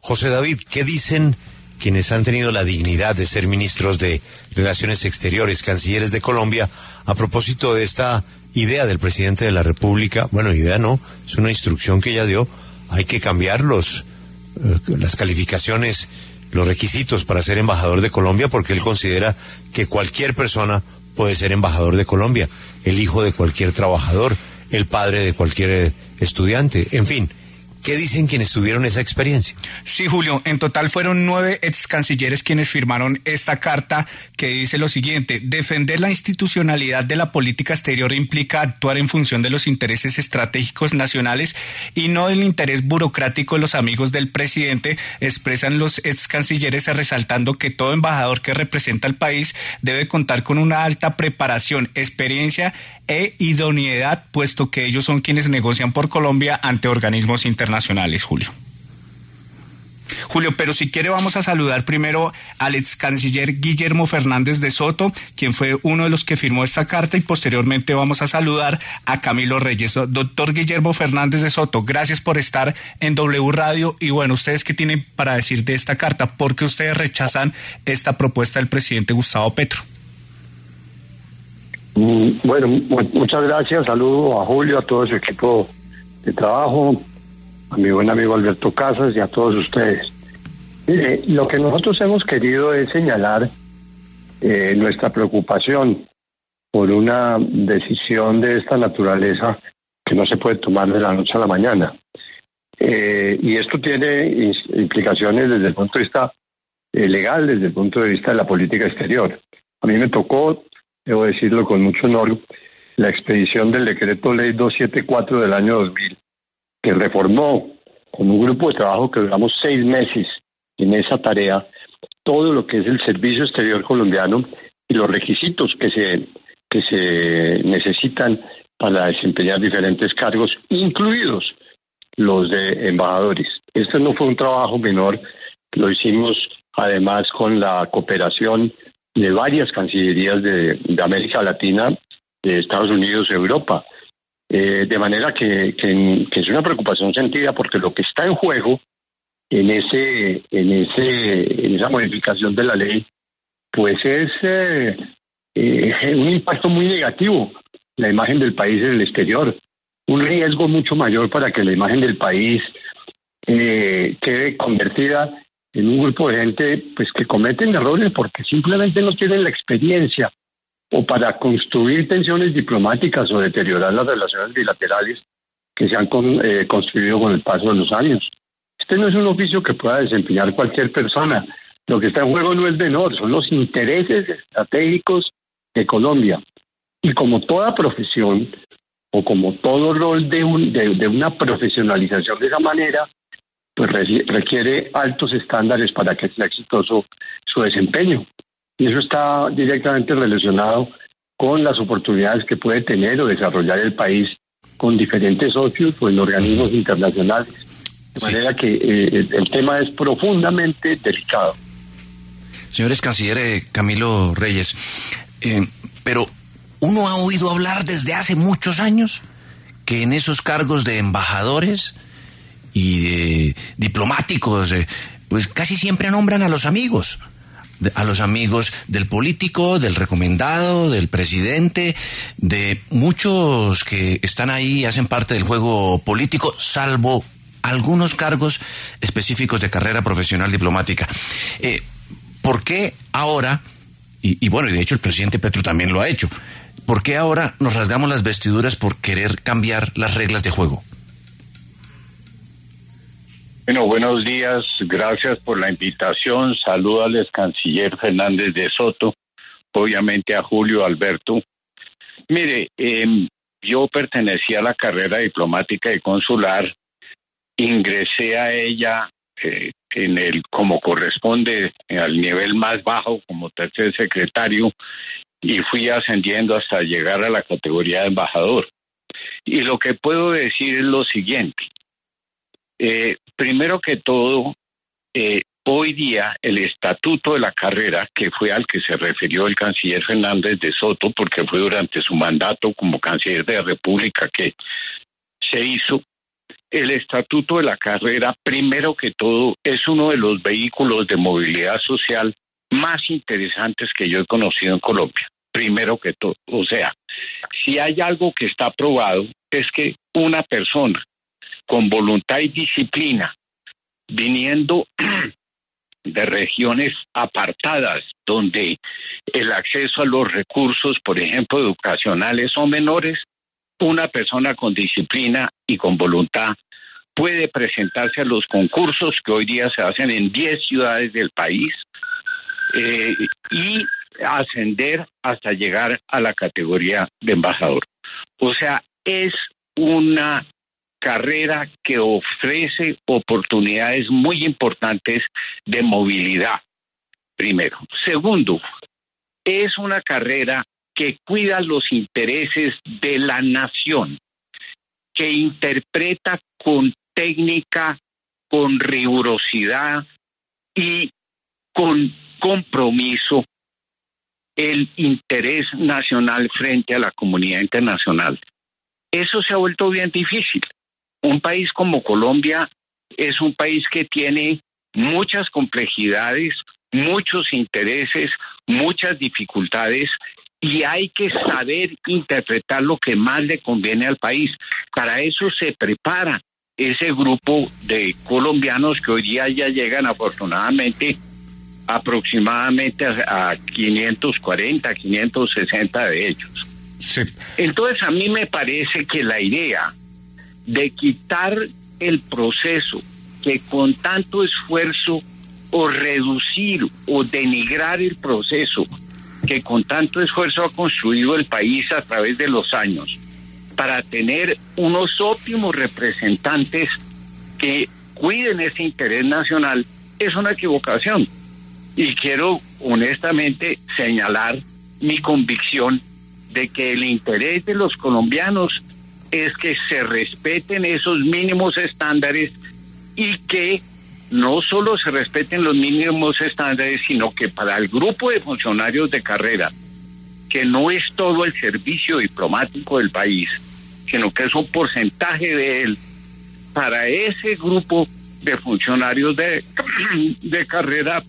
José David, ¿qué dicen quienes han tenido la dignidad de ser ministros de Relaciones Exteriores, cancilleres de Colombia, a propósito de esta idea del presidente de la República? Bueno, idea no, es una instrucción que ella dio. Hay que cambiar las calificaciones, los requisitos para ser embajador de Colombia, porque él considera que cualquier persona puede ser embajador de Colombia, el hijo de cualquier trabajador, el padre de cualquier estudiante, en fin. ¿Qué dicen quienes tuvieron esa experiencia? Sí, Julio, en total fueron 9 ex cancilleres quienes firmaron esta carta que dice lo siguiente: defender la institucionalidad de la política exterior implica actuar en función de los intereses estratégicos nacionales y no del interés burocrático de los amigos del presidente, expresan los ex cancilleres, resaltando que todo embajador que representa al país debe contar con una alta preparación, experiencia e idoneidad, puesto que ellos son quienes negocian por Colombia ante organismos internacionales, Julio, pero si quiere vamos a saludar primero al ex canciller Guillermo Fernández de Soto, quien fue uno de los que firmó esta carta, y posteriormente vamos a saludar a Camilo Reyes. Doctor Guillermo Fernández de Soto, gracias por estar en W Radio, y bueno, ¿ustedes qué tienen para decir de esta carta? ¿Por qué ustedes rechazan esta propuesta del presidente Gustavo Petro? Bueno, muchas gracias, saludo a Julio, a todo su equipo de trabajo, a mi buen amigo Alberto Casas y a todos ustedes. Lo que nosotros hemos querido es señalar nuestra preocupación por una decisión de esta naturaleza que no se puede tomar de la noche a la mañana. Y esto tiene implicaciones desde el punto de vista legal, desde el punto de vista de la política exterior. A mí me tocó, debo decirlo con mucho honor, la expedición del decreto ley 274 del año 2000, que reformó con un grupo de trabajo que duramos 6 meses en esa tarea, todo lo que es el servicio exterior colombiano y los requisitos que se necesitan para desempeñar diferentes cargos, incluidos los de embajadores. Este no fue un trabajo menor, lo hicimos además con la cooperación de varias cancillerías de América Latina, de Estados Unidos, Europa. De manera que es una preocupación sentida, porque lo que está en juego en esa modificación de la ley, pues es un impacto muy negativo en la imagen del país en el exterior, un riesgo mucho mayor para que la imagen del país quede convertida en un grupo de gente pues que cometen errores porque simplemente no tienen la experiencia, o para construir tensiones diplomáticas o deteriorar las relaciones bilaterales que se han construido con el paso de los años. Este no es un oficio que pueda desempeñar cualquier persona. Lo que está en juego no es menor, son los intereses estratégicos de Colombia. Y como toda profesión, o como todo rol de una profesionalización de esa manera, pues requiere altos estándares para que sea exitoso su desempeño. Y eso está directamente relacionado con las oportunidades que puede tener o desarrollar el país con diferentes socios o en organismos internacionales. De manera que el tema es profundamente delicado. Señores canciller Camilo Reyes, pero uno ha oído hablar desde hace muchos años que en esos cargos de embajadores y de diplomáticos, pues casi siempre nombran a los amigos del político, del recomendado, del presidente, de muchos que están ahí y hacen parte del juego político, salvo algunos cargos específicos de carrera profesional diplomática. ¿Por qué ahora, y bueno, y de hecho el presidente Petro también lo ha hecho, por qué ahora nos rasgamos las vestiduras por querer cambiar las reglas de juego? Bueno, buenos días, gracias por la invitación, saludo al ex canciller Fernández de Soto, obviamente a Julio, Alberto. Mire, yo pertenecía a la carrera diplomática y consular, ingresé a ella como corresponde, al nivel más bajo, como tercer secretario, y fui ascendiendo hasta llegar a la categoría de embajador. Y lo que puedo decir es lo siguiente. Primero que todo, hoy día el estatuto de la carrera, que fue al que se refirió el canciller Fernández de Soto, porque fue durante su mandato como canciller de la República que se hizo, el Estatuto de la Carrera, primero que todo, es uno de los vehículos de movilidad social más interesantes que yo he conocido en Colombia. Primero que todo, o sea, si hay algo que está probado es que una persona con voluntad y disciplina, viniendo de regiones apartadas, donde el acceso a los recursos, por ejemplo, educacionales son menores, una persona con disciplina y con voluntad puede presentarse a los concursos que hoy día se hacen en 10 ciudades del país y ascender hasta llegar a la categoría de embajador. O sea, es una carrera que ofrece oportunidades muy importantes de movilidad, primero. Segundo, es una carrera que cuida los intereses de la nación, que interpreta con técnica, con rigurosidad y con compromiso el interés nacional frente a la comunidad internacional. Eso se ha vuelto bien difícil. Un país como Colombia es un país que tiene muchas complejidades, muchos intereses, muchas dificultades, y hay que saber interpretar lo que más le conviene al país. Para eso se prepara ese grupo de colombianos que hoy día ya llegan afortunadamente aproximadamente a 540, 560 de ellos. Sí. Entonces a mí me parece que la idea de quitar el proceso que con tanto esfuerzo, o reducir o denigrar el proceso que con tanto esfuerzo ha construido el país a través de los años, para tener unos óptimos representantes que cuiden ese interés nacional, es una equivocación. Y quiero honestamente señalar mi convicción de que el interés de los colombianos es que se respeten esos mínimos estándares y que no solo se respeten los mínimos estándares, sino que para el grupo de funcionarios de carrera, que no es todo el servicio diplomático del país, sino que es un porcentaje de él, para ese grupo de funcionarios de carrera,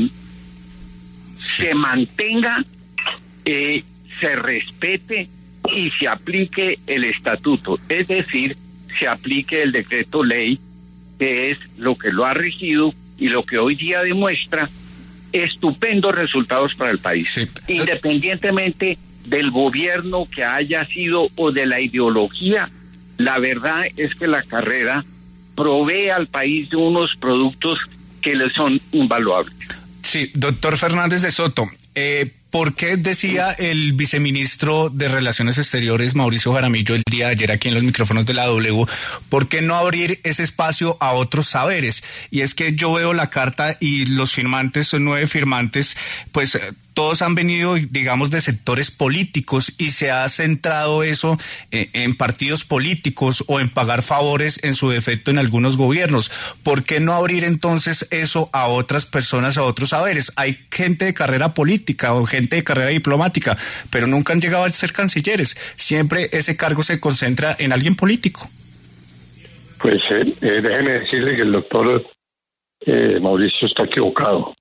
se mantenga, se respete y se aplique el estatuto, es decir, se aplique el decreto ley, que es lo que lo ha regido y lo que hoy día demuestra estupendos resultados para el país, sí, independientemente del gobierno que haya sido o de la ideología. La verdad es que la carrera provee al país de unos productos que le son invaluables. Sí, doctor Fernández de Soto, ¿por qué decía el viceministro de Relaciones Exteriores, Mauricio Jaramillo, el día de ayer aquí en los micrófonos de la W, por qué no abrir ese espacio a otros saberes? Y es que yo veo la carta y los firmantes, son 9 firmantes, pues todos han venido, digamos, de sectores políticos y se ha centrado eso en partidos políticos o en pagar favores en su defecto en algunos gobiernos. ¿Por qué no abrir entonces eso a otras personas, a otros saberes? Hay gente de carrera política o gente de carrera diplomática, pero nunca han llegado a ser cancilleres. Siempre ese cargo se concentra en alguien político. Pues déjeme decirle que el doctor Mauricio está equivocado.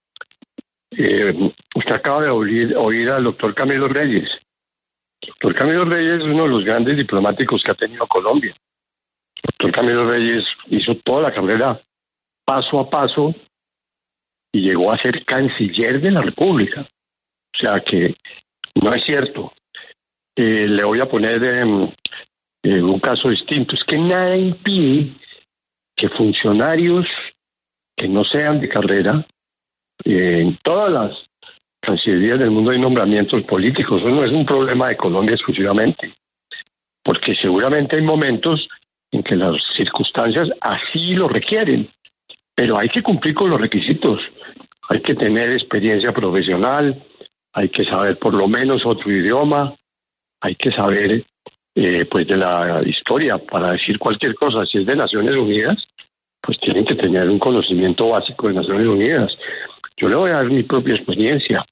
Usted acaba de oír al doctor Camilo Reyes. El doctor Camilo Reyes es uno de los grandes diplomáticos que ha tenido Colombia. El doctor Camilo Reyes hizo toda la carrera paso a paso y llegó a ser canciller de la República. O sea que no es cierto. Le voy a poner un caso distinto. Es que nada impide que funcionarios que no sean de carrera, en todas las cancillerías del mundo hay nombramientos políticos. Eso no es un problema de Colombia exclusivamente, porque seguramente hay momentos en que las circunstancias así lo requieren, pero hay que cumplir con los requisitos. Hay que tener experiencia profesional, hay que saber por lo menos otro idioma, hay que saber pues de la historia para decir cualquier cosa. Si es de Naciones Unidas, pues tienen que tener un conocimiento básico de Naciones Unidas. Yo le voy a dar mi propia experiencia.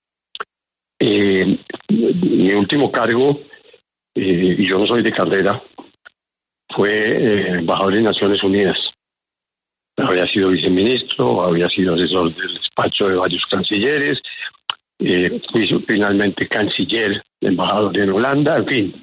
Mi último cargo, y yo no soy de carrera, fue embajador en Naciones Unidas. Había sido viceministro, había sido asesor del despacho de varios cancilleres, fui finalmente canciller, embajador en Holanda, en fin.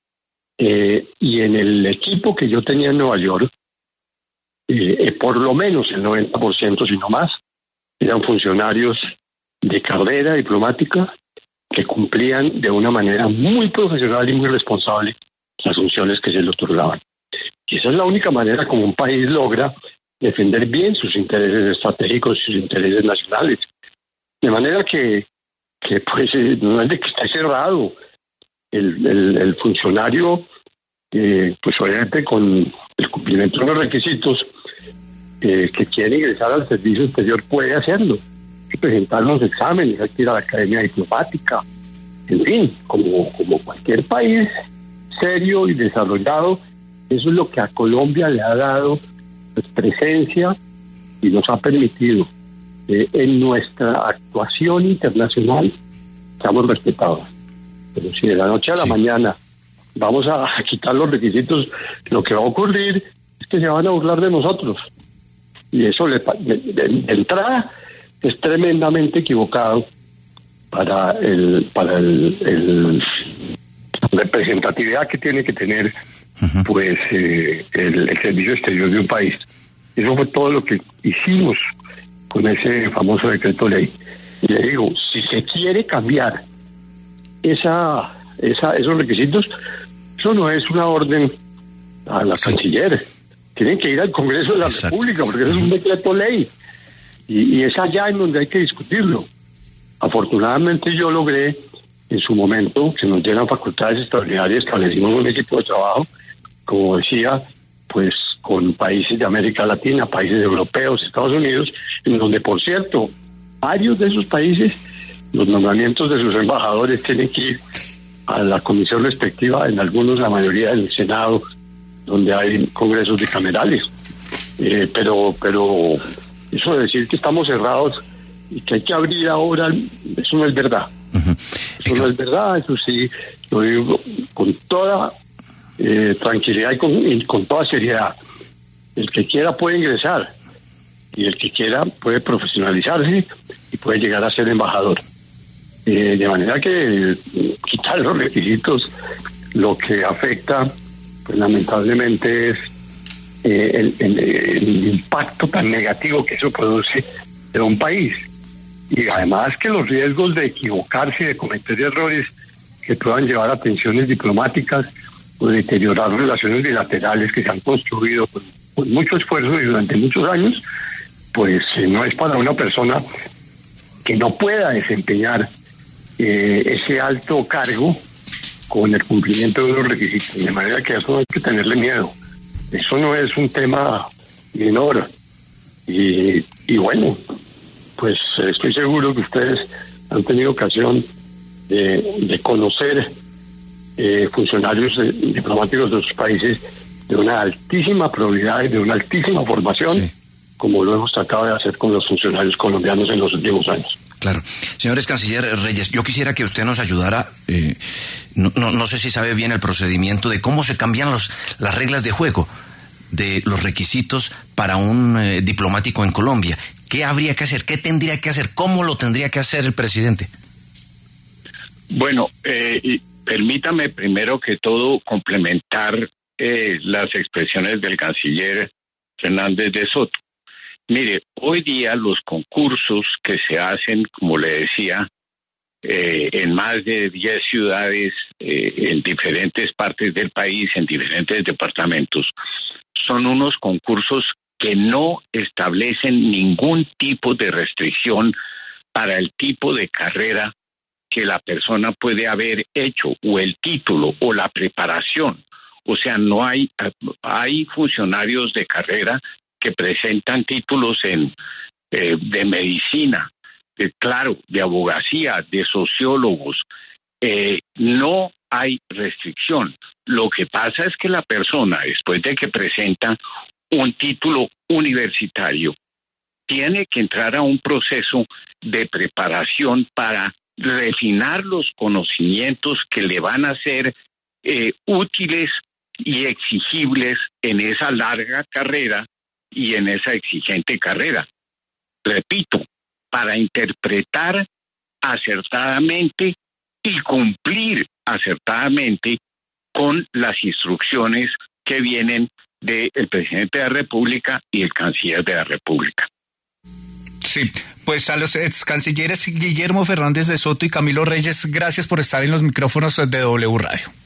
Y en el equipo que yo tenía en Nueva York, por lo menos el 90%, si no más, eran funcionarios de carrera diplomática que cumplían de una manera muy profesional y muy responsable las funciones que se le otorgaban. Y esa es la única manera como un país logra defender bien sus intereses estratégicos y sus intereses nacionales. De manera que pues no es de que esté cerrado. El funcionario, pues obviamente con el cumplimiento de los requisitos que quiere ingresar al servicio exterior puede hacerlo. Hay que presentar los exámenes, hay que ir a la academia diplomática, en fin, como cualquier país serio y desarrollado. Eso es lo que a Colombia le ha dado pues, presencia y nos ha permitido en nuestra actuación internacional seamos respetados. Pero si de la noche a la mañana vamos a quitar los requisitos, lo que va a ocurrir es que se van a burlar de nosotros. Y eso de entrada es tremendamente equivocado para el representatividad que tiene que tener pues el servicio exterior de un país. Eso fue todo lo que hicimos con ese famoso decreto ley. Y le digo, si se quiere cambiar esos requisitos, eso no es una orden a la canciller. Tienen que ir al Congreso de la República, porque eso es un decreto ley. Y es allá en donde hay que discutirlo. Afortunadamente yo logré en su momento que nos dieran facultades extraordinarias, establecimos un equipo de trabajo, como decía, pues con países de América Latina, países europeos, Estados Unidos, en donde, por cierto, varios de esos países, los nombramientos de sus embajadores tienen que ir a la comisión respectiva, en algunos la mayoría del Senado, donde hay congresos bicamerales. Pero eso de decir que estamos cerrados y que hay que abrir ahora, eso no es verdad. Eso no es verdad, eso sí, lo digo con toda tranquilidad y con toda seriedad. El que quiera puede ingresar y el que quiera puede profesionalizarse y puede llegar a ser embajador. De manera que quitar los requisitos lo que afecta, pues lamentablemente es el impacto tan negativo que eso produce en un país. Y además que los riesgos de equivocarse y de cometer errores que puedan llevar a tensiones diplomáticas o deteriorar relaciones bilaterales que se han construido con mucho esfuerzo y durante muchos años, pues no es para una persona que no pueda desempeñar ese alto cargo con el cumplimiento de los requisitos. De manera que eso no hay que tenerle miedo. Eso no es un tema menor. Y bueno, pues estoy seguro que ustedes han tenido ocasión de conocer funcionarios diplomáticos de sus países de una altísima probidad y de una altísima formación, como lo hemos tratado de hacer con los funcionarios colombianos en los últimos años. Claro. Señores canciller Reyes, yo quisiera que usted nos ayudara, no sé si sabe bien el procedimiento de cómo se cambian las reglas de juego de los requisitos para un diplomático en Colombia. ¿Qué habría que hacer? ¿Qué tendría que hacer? ¿Cómo lo tendría que hacer el presidente? Bueno, permítame primero que todo complementar las expresiones del canciller Fernández de Soto. Mire, hoy día los concursos que se hacen, como le decía, en más de 10 ciudades, en diferentes partes del país, en diferentes departamentos, son unos concursos que no establecen ningún tipo de restricción para el tipo de carrera que la persona puede haber hecho, o el título, o la preparación. O sea, no hay funcionarios de carrera que presentan títulos de medicina, de abogacía, de sociólogos. No hay restricción. Lo que pasa es que la persona, después de que presenta un título universitario, tiene que entrar a un proceso de preparación para refinar los conocimientos que le van a ser útiles y exigibles en esa larga carrera y en esa exigente carrera. Repito, para interpretar acertadamente y cumplir acertadamente con las instrucciones que vienen del presidente de la República y el canciller de la República. Sí, pues a los ex cancilleres Guillermo Fernández de Soto y Camilo Reyes, gracias por estar en los micrófonos de W Radio.